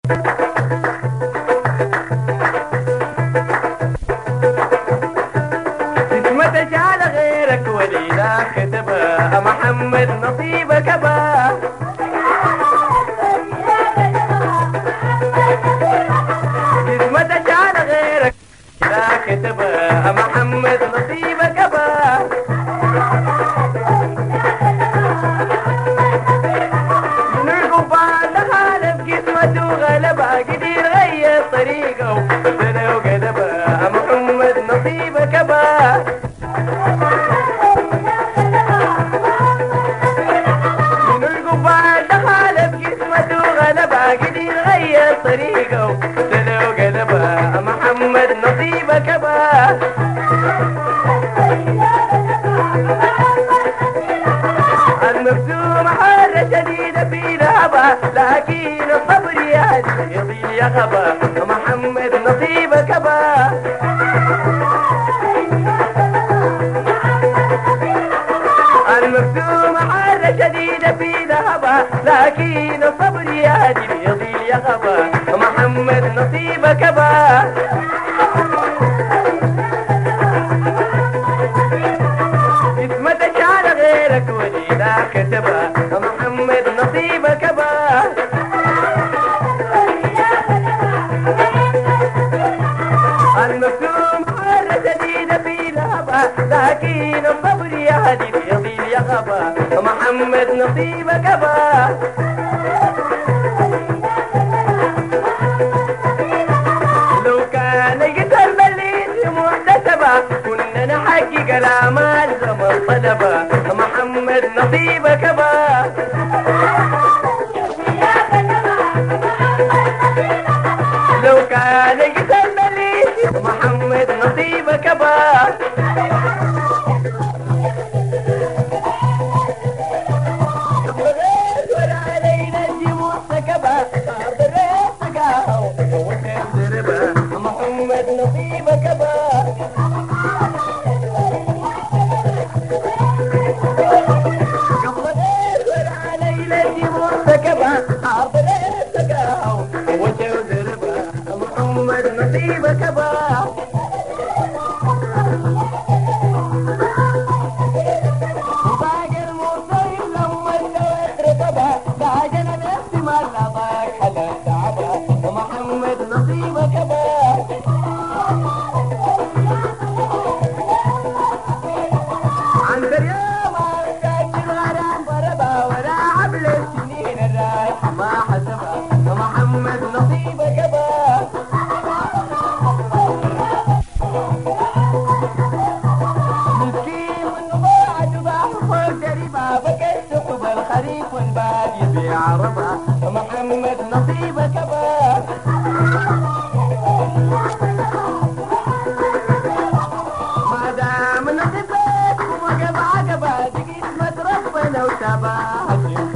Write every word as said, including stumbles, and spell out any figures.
اسمتك على غيرك وليلة كتبها محمد نصيبك با. اسمتك على غيرك لا كتبها محمد نصيبك با. من القبال خالف قسمته وغلبها قدير غير طريقه وبدل وقلبها محمد نصيبك با. من القبال خالف قسمته وغلبها قدير غير طريقه وبدل وقلبها محمد نصيبك با. المفتوح حارة شديدة في لهبة لكن الصبر يضيل يغبى محمد نصيبك با. المفتوح حارة شديدة في لهبة لكن الصبر يضيل يغبى محمد نصيبك با. اسمتك على غيرك وليلة كتبها محمد نصيبك با. المكتوم حارة شديدة في لهبة لكن الصبر يهدي يضيل يغبى محمد نصيبك با. لو كان يقتل مليت محتسبة كنا نحقق الآمال زمن طلبة محمد نصيبك با. لو كان يقتل مليت محمد نصيبك با. محمد نصيبك با. قبل غير على ليلتي مرتكبة عرض ريتك وجه دربة محمد نصيبك با. باقي المرسل لما استوت رطبة باقينا نفسي ما لضاك حلا تعبة محمد نصيبك با. عن دريا ما استاجر غرام ضربة ولا عبل السنين الرايحة ما حسبها محمد نصيبك با. مسكين والنضاع تباح فوق دربها بكى السحب الخريف والبال يبيع ربها محمد نصيبك با. ما دام نصيبك ووقف عقبة دقيت مد ربنا وتباهك